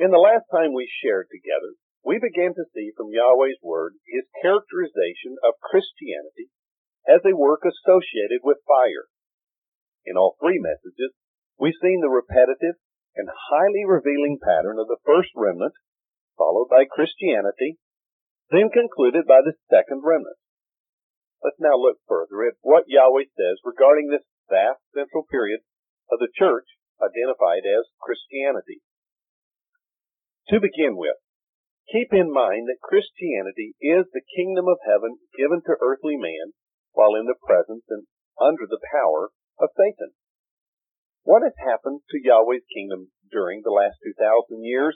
In the last time we shared together, we began to see from Yahweh's Word His characterization of Christianity as a work associated with fire. In all three messages, we've seen the repetitive and highly revealing pattern of the first remnant, followed by Christianity, then concluded by the second remnant. Let's now look further at what Yahweh says regarding this vast central period of the church identified as Christianity. To begin with, keep in mind that Christianity is the kingdom of heaven given to earthly man while in the presence and under the power of Satan. What has happened to Yahweh's kingdom during the last 2,000 years?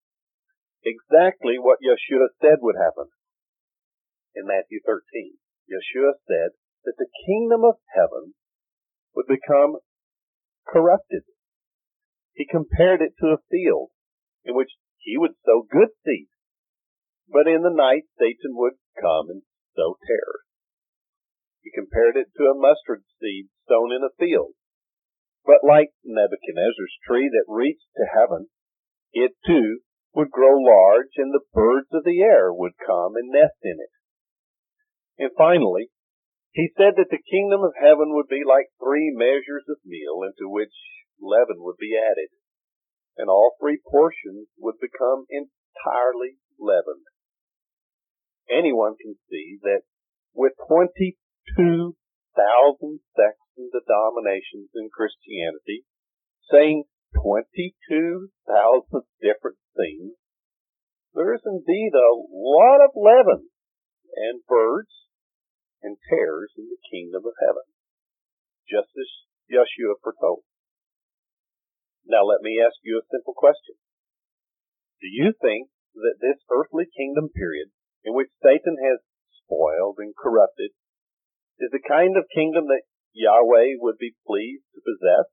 Exactly what Yeshua said would happen. In Matthew 13, Yeshua said that the kingdom of heaven would become corrupted. He compared it to a field in which He would sow good seed, but in the night Satan would come and sow tares. He compared it to a mustard seed sown in a field. But like Nebuchadnezzar's tree that reached to heaven, it too would grow large, and the birds of the air would come and nest in it. And finally, He said that the kingdom of heaven would be like 3 measures of meal into which leaven would be added, and all 3 portions would become entirely leavened. Anyone can see that with 22,000 sects and denominations in Christianity, saying 22,000 different things, there is indeed a lot of leaven and birds and tares in the kingdom of heaven, just as Yeshua foretold. Now let me ask you a simple question. Do you think that this earthly kingdom period in which Satan has spoiled and corrupted is the kind of kingdom that Yahweh would be pleased to possess?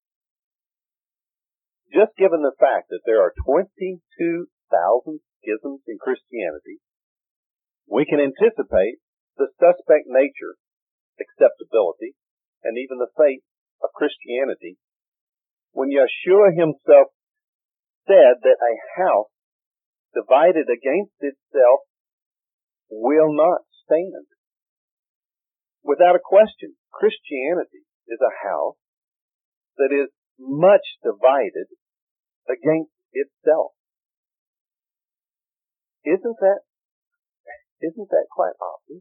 Just given the fact that there are 22,000 schisms in Christianity, we can anticipate the suspect nature, acceptability, and even the fate of Christianity when Yeshua Himself said that a house divided against itself will not stand. Without a question, Christianity is a house that is much divided against itself. Isn't that quite obvious?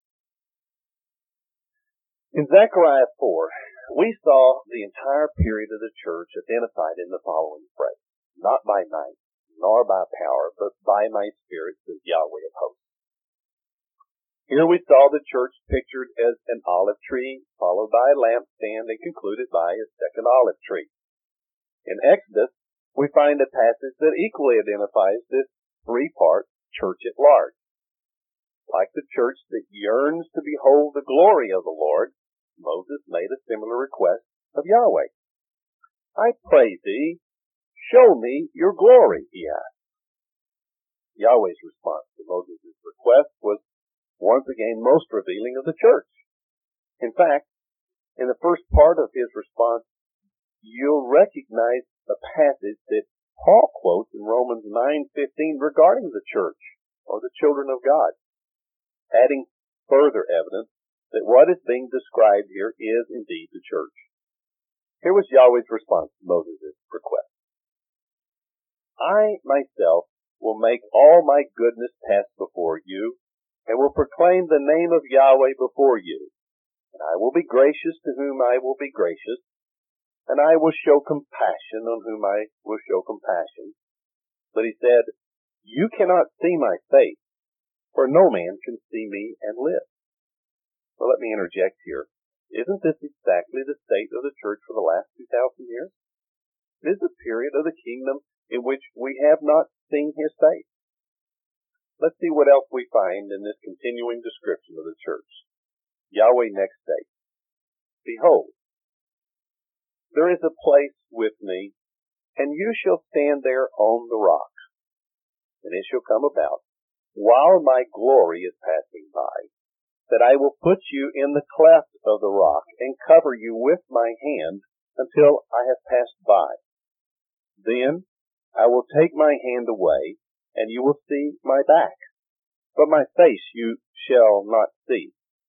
In Zechariah 4, we saw the entire period of the church identified in the following phrase: not by might, nor by power, but by my Spirit, says Yahweh of hosts. Here we saw the church pictured as an olive tree, followed by a lampstand, and concluded by a second olive tree. In Exodus, we find a passage that equally identifies this 3-part church at large. Like the church that yearns to behold the glory of the Lord, Moses made a similar request of Yahweh. I pray thee, show me your glory, he asked. Yahweh's response to Moses' request was once again most revealing of the church. In fact, in the first part of his response, you'll recognize a passage that Paul quotes in Romans 9:15 regarding the church, or the children of God, adding further evidence that what is being described here is indeed the church. Here was Yahweh's response to Moses' request. I myself will make all my goodness pass before you, and will proclaim the name of Yahweh before you. And I will be gracious to whom I will be gracious, and I will show compassion on whom I will show compassion. But he said, you cannot see my face, for no man can see me and live. Well, let me interject here. Isn't this exactly the state of the church for the last 2,000 years? It is a period of the kingdom in which we have not seen His face. Let's see what else we find in this continuing description of the church. Yahweh next states, behold, there is a place with me, and you shall stand there on the rock. And it shall come about, while my glory is passing by, that I will put you in the cleft of the rock, and cover you with my hand until I have passed by. Then I will take my hand away, and you will see my back, but my face you shall not see.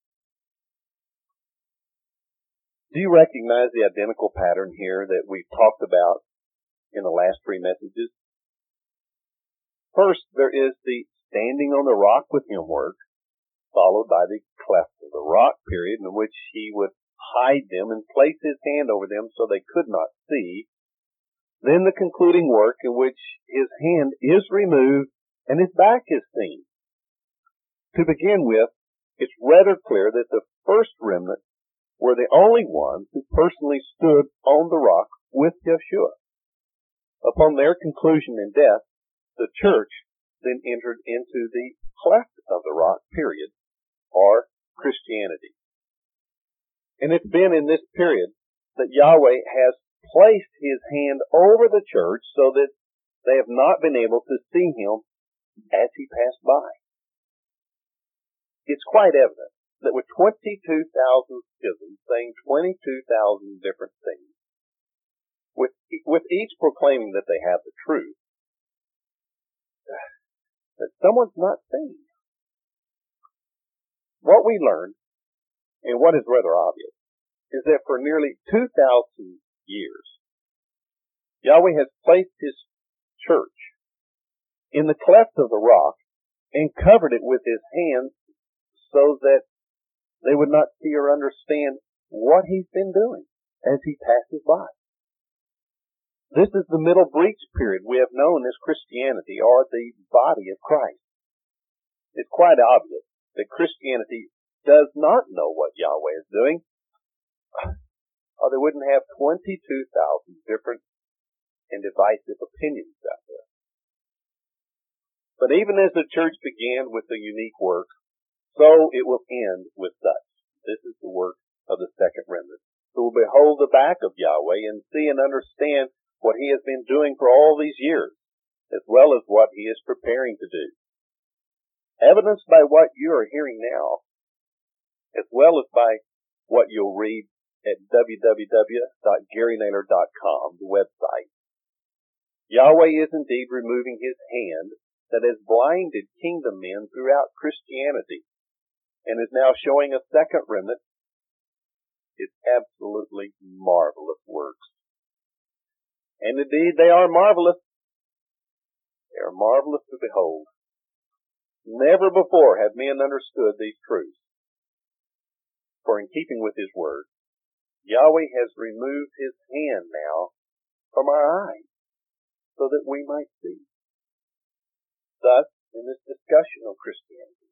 Do you recognize the identical pattern here that we've talked about in the last three messages? First, there is the standing on the rock with him work, followed by the cleft of the rock period in which he would hide them and place his hand over them so they could not see. Then the concluding work in which his hand is removed and his back is seen. To begin with, it's rather clear that the first remnant were the only ones who personally stood on the rock with Yeshua. Upon their conclusion in death, the church then entered into the cleft of the rock period, or Christianity. And it's been in this period that Yahweh has placed his hand over the church so that they have not been able to see him as he passed by. It's quite evident that with 22,000 schisms saying 22,000 different things, with each proclaiming that they have the truth, that someone's not seeing. What we learned, and what is rather obvious, is that for nearly 2,000 years, Yahweh has placed his church in the cleft of the rock and covered it with his hands so that they would not see or understand what he's been doing as he passes by. This is the middle breach period we have known as Christianity, or the body of Christ. It's quite obvious that Christianity does not know what Yahweh is doing, or they wouldn't have 22,000 different and divisive opinions out there. But even as the church began with the unique work, so it will end with such. This is the work of the second remnant, who will behold the back of Yahweh and see and understand what he has been doing for all these years, as well as what he is preparing to do. Evidenced by what you are hearing now, as well as by what you'll read at www.GaryNaylor.com, the website. Yahweh is indeed removing his hand that has blinded kingdom men throughout Christianity, and is now showing a second remnant his absolutely marvelous works. And indeed, they are marvelous. They are marvelous to behold. Never before have men understood these truths. For in keeping with his word, Yahweh has removed his hand now from our eyes so that we might see. Thus, in this discussion of Christianity,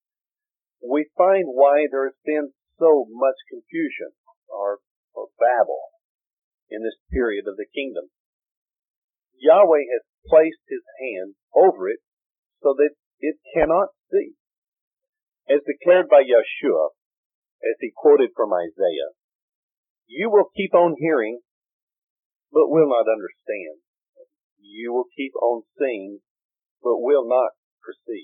we find why there has been so much confusion or babble in this period of the kingdom. Yahweh has placed his hand over it so that it cannot see. As declared by Yeshua, as he quoted from Isaiah, you will keep on hearing, but will not understand. You will keep on seeing, but will not perceive.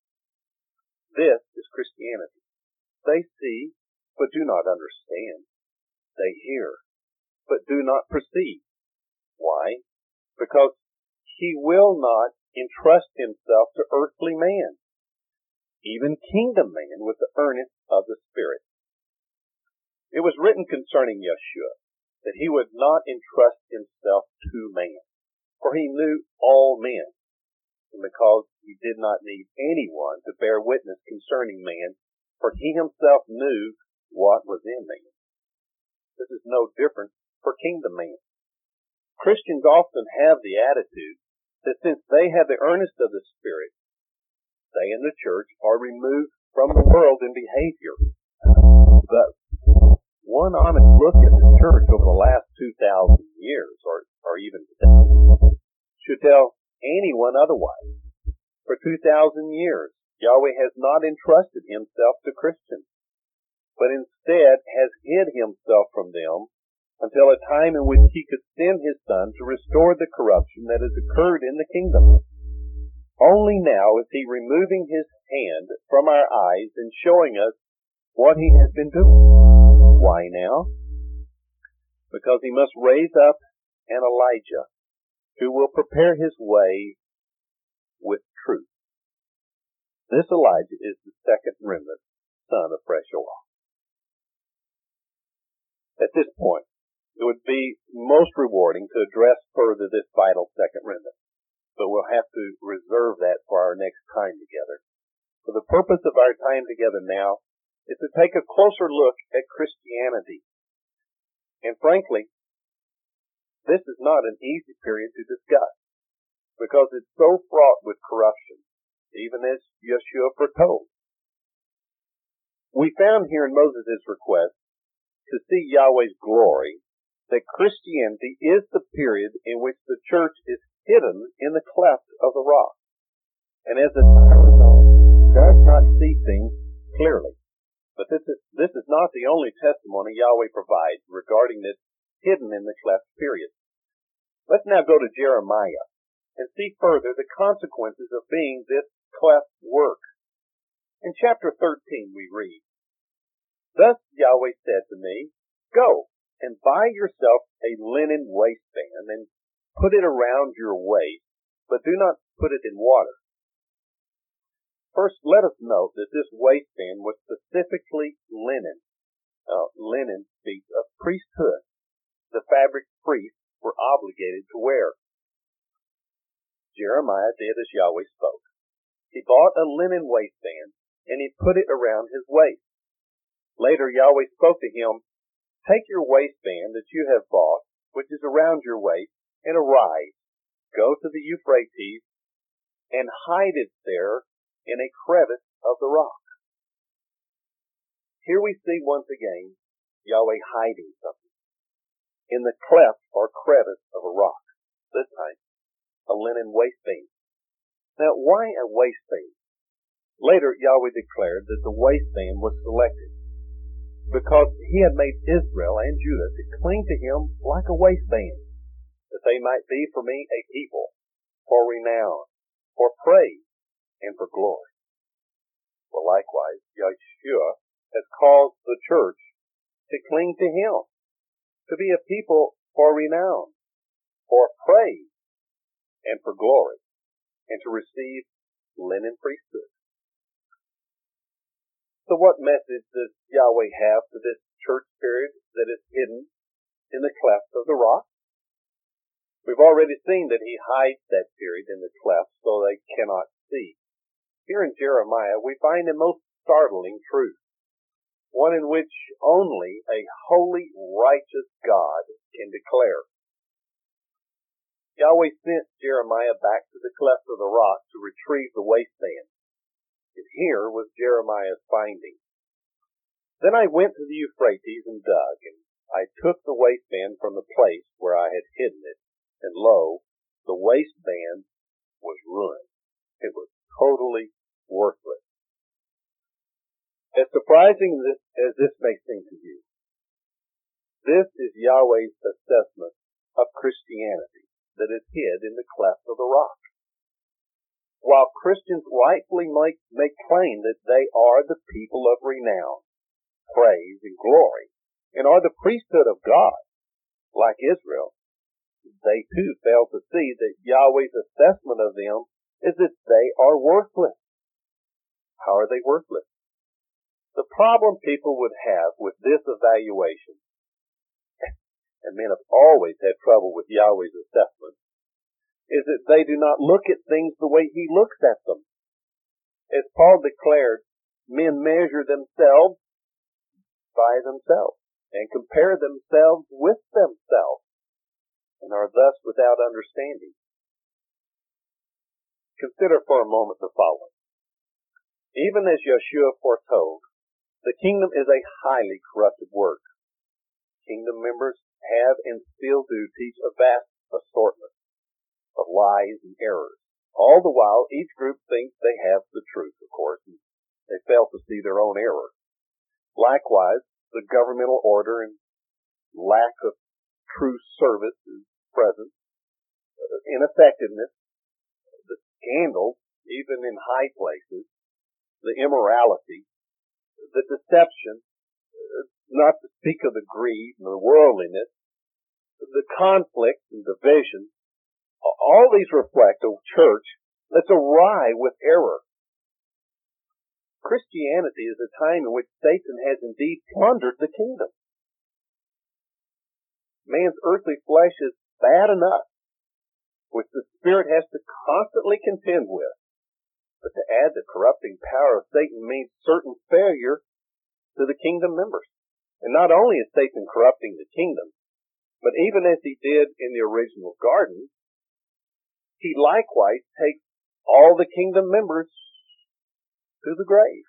This is Christianity. They see, but do not understand. They hear, but do not perceive. Why? Because he will not entrust himself to earthly man, even kingdom man, with the earnest of the Spirit. It was written concerning Yeshua that he would not entrust himself to man, for he knew all men, and because he did not need anyone to bear witness concerning man, for he himself knew what was in man. This is no different for kingdom man. Christians often have the attitude that since they have the earnest of the Spirit, they in the church are removed from the world in behavior. But one honest look at the church over the last 2,000 years, or even today, should tell anyone otherwise. For 2,000 years, Yahweh has not entrusted himself to Christians, but instead has hid himself from them until a time in which he could send his Son to restore the corruption that has occurred in the kingdom. Only now is he removing his hand from our eyes and showing us what he has been doing. Why now? Because he must raise up an Elijah who will prepare his way with truth. This Elijah is the second remnant, son of fresh oil. At this point, it would be most rewarding to address further this vital second remnant, but we'll have to reserve that for our next time together. For the purpose of our time together now is to take a closer look at Christianity. And frankly, this is not an easy period to discuss, because it's so fraught with corruption, even as Yeshua foretold. We found here in Moses' request to see Yahweh's glory that Christianity is the period in which the church is hidden in the cleft of the rock, and as a does not see things clearly. But this is not the only testimony Yahweh provides regarding this hidden in the cleft period. Let's now go to Jeremiah and see further the consequences of being this cleft work. In chapter 13 we read, "Thus Yahweh said to me, Go and buy yourself a linen waistband and put it around your waist, but do not put it in water." First, let us note that this waistband was specifically linen. Linen speaks of priesthood, the fabric priests were obligated to wear. Jeremiah did as Yahweh spoke. He bought a linen waistband and he put it around his waist. Later, Yahweh spoke to him, "Take your waistband that you have bought, which is around your waist, and arise, go to the Euphrates, and hide it there in a crevice of the rock." Here we see once again Yahweh hiding something in the cleft or crevice of a rock, this time a linen waistband. Now, why a waistband? Later, Yahweh declared that the waistband was selected because he had made Israel and Judah to cling to him like a waistband, that they might be for me a people, for renown, for praise, and for glory. Well, likewise, Yeshua has caused the church to cling to him, to be a people for renown, for praise, and for glory, and to receive linen priesthood. So what message does Yahweh have for this church period that is hidden in the cleft of the rock? We've already seen that he hides that period in the cleft so they cannot see. Here in Jeremiah, we find a most startling truth, one in which only a holy, righteous God can declare. Yahweh sent Jeremiah back to the cleft of the rock to retrieve the waistband. And here was Jeremiah's finding. "Then I went to the Euphrates and dug, and I took the waistband from the place where I had hidden it, and lo, the waistband was ruined." It was totally worthless. As surprising as this may seem to you, this is Yahweh's assessment of Christianity that is hid in the cleft of the rock. While Christians rightfully make claim that they are the people of renown, praise, and glory, and are the priesthood of God, like Israel, they too fail to see that Yahweh's assessment of them is that they are worthless. How are they worthless? The problem people would have with this evaluation, and men have always had trouble with Yahweh's assessment, is that they do not look at things the way he looks at them. As Paul declared, men measure themselves by themselves and compare themselves with themselves and are thus without understanding. Consider for a moment the following. Even as Yeshua foretold, the kingdom is a highly corrupted work. Kingdom members have and still do teach a vast assortment of lies and errors. All the while, each group thinks they have the truth, of course, and they fail to see their own error. Likewise, the governmental order and lack of true service is present. Ineffectiveness, the scandals, even in high places, the immorality, the deception, not to speak of the greed and the worldliness, the conflict and division, All these reflect a church that's awry with error. Christianity is a time in which Satan has indeed plundered the kingdom. Man's earthly flesh is bad enough, which the Spirit has to constantly contend with. But to add the corrupting power of Satan means certain failure to the kingdom members. And not only is Satan corrupting the kingdom, but even as he did in the original garden, he likewise takes all the kingdom members to the grave.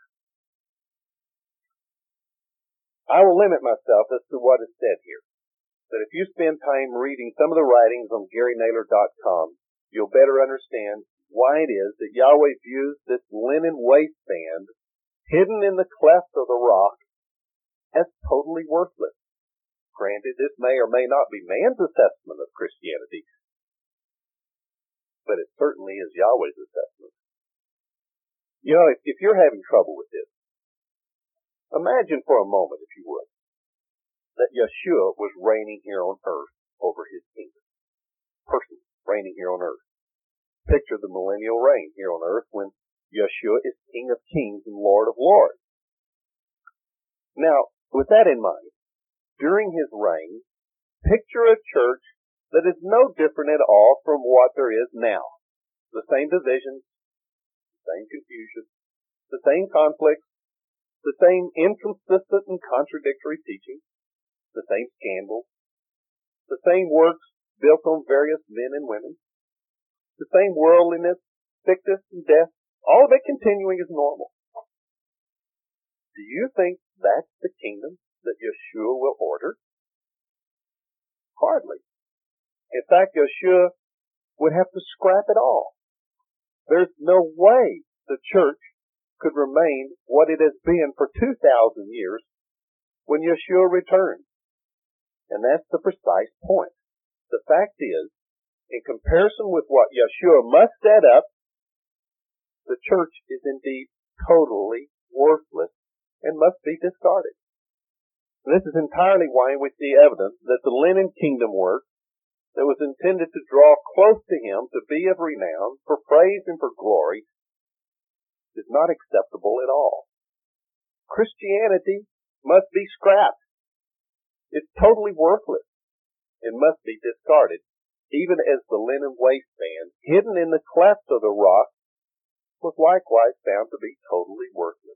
I will limit myself as to what is said here. That if you spend time reading some of the writings on GaryNaylor.com, you'll better understand why it is that Yahweh views this linen waistband hidden in the cleft of the rock as totally worthless. Granted, this may or may not be man's assessment of Christianity, but it certainly is Yahweh's assessment. You know, if you're having trouble with this, imagine for a moment, if you would, that Yeshua was reigning here on earth over his kingdom. Personally, reigning here on earth. Picture the millennial reign here on earth when Yeshua is King of Kings and Lord of Lords. Now, with that in mind, during his reign, picture a church that is no different at all from what there is now. The same divisions, the same confusion, the same conflicts, the same inconsistent and contradictory teaching, the same scandals, the same works built on various men and women, the same worldliness, sickness, and death, all of it continuing as normal. Do you think that's the kingdom that Yeshua will order? Hardly. In fact, Yeshua would have to scrap it all. There's no way the church could remain what it has been for 2,000 years when Yeshua returns. And that's the precise point. The fact is, in comparison with what Yeshua must set up, the church is indeed totally worthless and must be discarded. And this is entirely why we see evidence that the linen kingdom work that was intended to draw close to him, to be of renown, for praise and for glory, is not acceptable at all. Christianity must be scrapped. It's totally worthless and must be discarded, even as the linen waistband hidden in the cleft of the rock was likewise found to be totally worthless.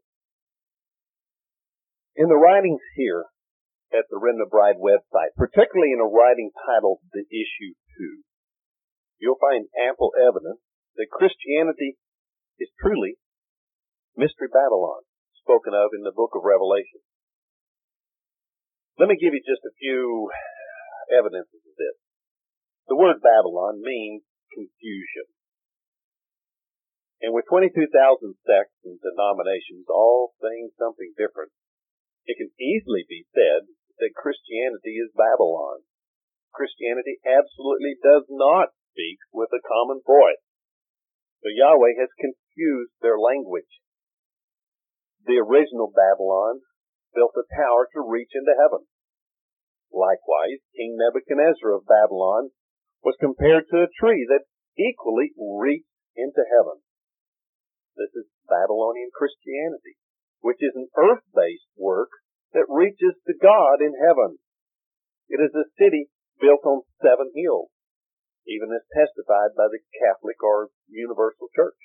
In the writings here at the Remnant Bride website, particularly in a writing titled The Issue 2, you'll find ample evidence that Christianity is truly Mystery Babylon, spoken of in the book of Revelation. Let me give you just a few evidences of this. The word Babylon means confusion. And with 22,000 sects and denominations, all saying something different, it can easily be said that Christianity is Babylon. Christianity absolutely does not speak with a common voice. So Yahweh has confused their language. The original Babylon built a tower to reach into heaven. Likewise, King Nebuchadnezzar of Babylon was compared to a tree that equally reached into heaven. This is Babylonian Christianity, which is an earth-based work that reaches to God in heaven. It is a city built on 7 hills, even as testified by the Catholic or Universal Church.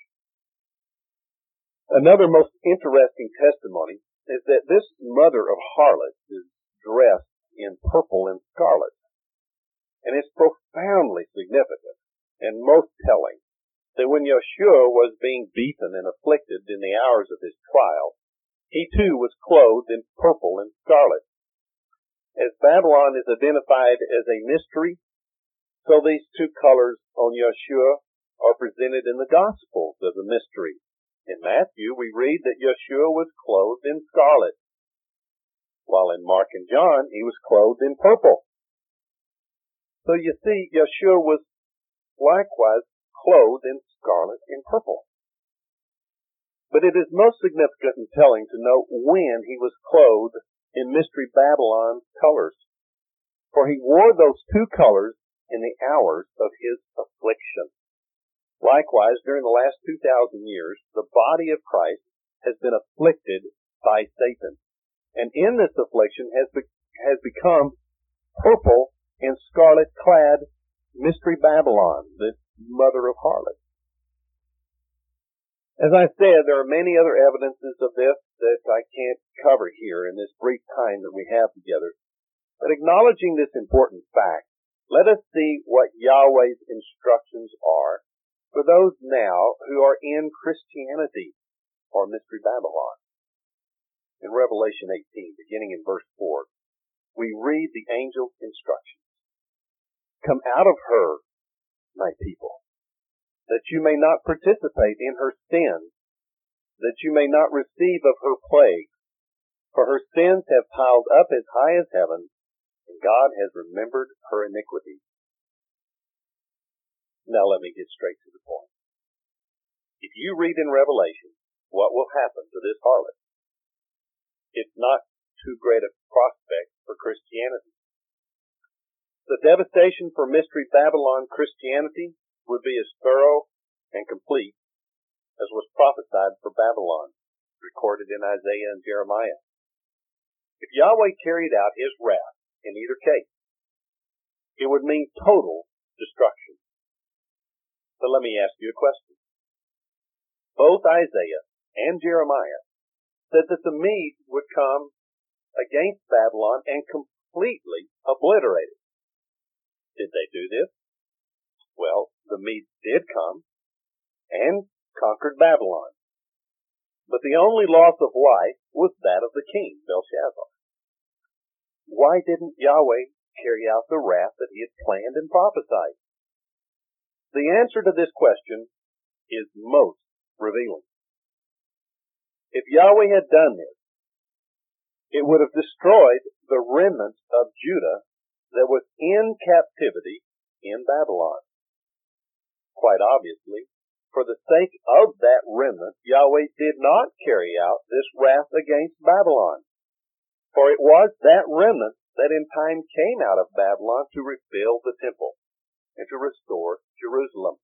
Another most interesting testimony is that this mother of harlots is dressed in purple and scarlet. And it's profoundly significant and most telling that when Yeshua was being beaten and afflicted in the hours of his trial, he too was clothed in purple and scarlet. As Babylon is identified as a mystery, so these two colors on Yeshua are presented in the Gospels as a mystery. In Matthew, we read that Yeshua was clothed in scarlet, while in Mark and John, he was clothed in purple. So you see, Yeshua was likewise clothed in scarlet and purple. But it is most significant and telling to note when he was clothed in Mystery Babylon colors. For he wore those two colors in the hours of his affliction. Likewise, during the last 2,000 years, the body of Christ has been afflicted by Satan. And in this affliction has become purple and scarlet clad Mystery Babylon, the mother of harlots. As I said, there are many other evidences of this that I can't cover here in this brief time that we have together. But acknowledging this important fact, let us see what Yahweh's instructions are for those now who are in Christianity or Mystery Babylon. In Revelation 18, beginning in verse 4, we read the angel's instructions. Come out of her, my people, that you may not participate in her sins, that you may not receive of her plagues. For her sins have piled up as high as heaven, and God has remembered her iniquity. Now let me get straight to the point. If you read in Revelation what will happen to this harlot, it's not too great a prospect for Christianity. The devastation for Mystery Babylon Christianity would be as thorough and complete as was prophesied for Babylon, recorded in Isaiah and Jeremiah. If Yahweh carried out his wrath in either case, it would mean total destruction. But let me ask you a question. Both Isaiah and Jeremiah said that the Medes would come against Babylon and completely obliterate it. Did they do this? Well, the Medes did come and conquered Babylon. But the only loss of life was that of the king, Belshazzar. Why didn't Yahweh carry out the wrath that he had planned and prophesied? The answer to this question is most revealing. If Yahweh had done this, it would have destroyed the remnant of Judah that was in captivity in Babylon. Quite obviously, for the sake of that remnant, Yahweh did not carry out this wrath against Babylon. For it was that remnant that in time came out of Babylon to rebuild the temple and to restore Jerusalem.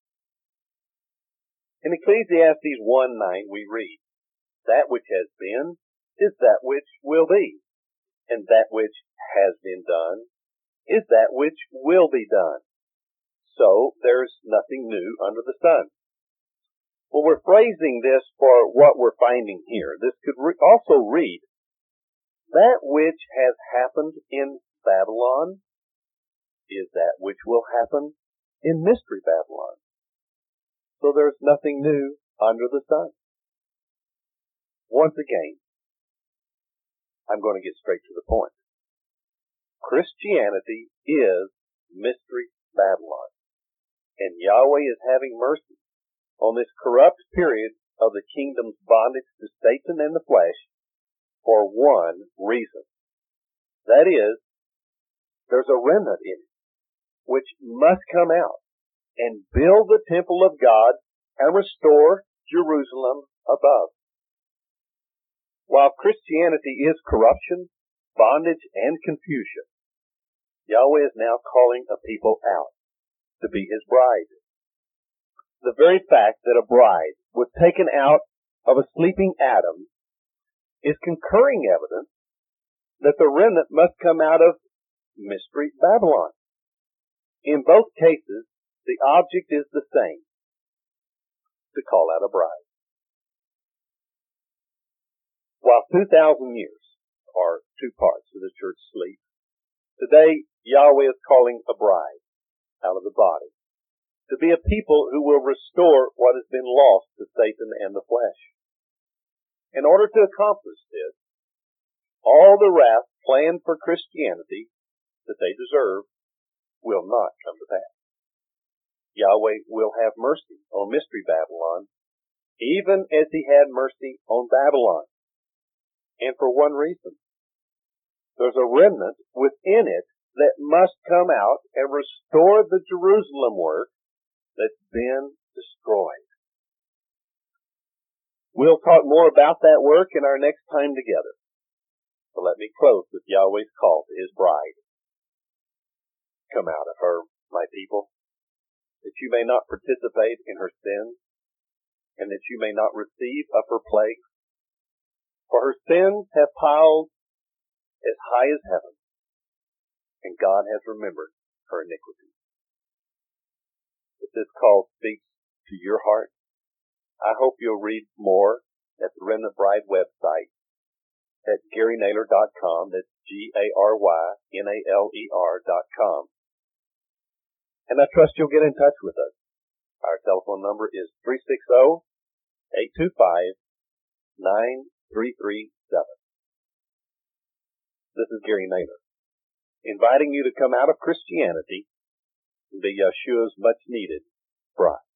In Ecclesiastes 1:9 we read, That which has been is that which will be, and that which has been done is that which will be done. So there's nothing new under the sun. Well, we're phrasing this for what we're finding here. This could also read, that which has happened in Babylon is that which will happen in Mystery Babylon. So there's nothing new under the sun. Once again, I'm going to get straight to the point. Christianity is Mystery Babylon, and Yahweh is having mercy on this corrupt period of the kingdom's bondage to Satan and the flesh for one reason. That is, there's a remnant in it which must come out and build the temple of God and restore Jerusalem above. While Christianity is corruption, bondage, and confusion, Yahweh is now calling a people out to be his bride. The very fact that a bride was taken out of a sleeping Adam is concurring evidence that the remnant must come out of Mystery Babylon. In both cases, the object is the same, to call out a bride. While 2,000 years are 2 parts of the church sleep, today Yahweh is calling a bride out of the body to be a people who will restore what has been lost to Satan and the flesh. In order to accomplish this, all the wrath planned for Christianity that they deserve will not come to pass. Yahweh will have mercy on Mystery Babylon, even as he had mercy on Babylon. And for one reason. There's a remnant within it that must come out and restore the Jerusalem work that's been destroyed. We'll talk more about that work in our next time together. So let me close with Yahweh's call to his bride. Come out of her, my people, that you may not participate in her sins, and that you may not receive of her plagues. For her sins have piled as high as heaven, and God has remembered her iniquities. If this call speaks to your heart, I hope you'll read more at the Remnant Bride website at GaryNaylor.com. That's GaryNaylor.com. And I trust you'll get in touch with us. Our telephone number is 360-825-9337. This is Gary Naylor, inviting you to come out of Christianity and be Yeshua's much needed bride.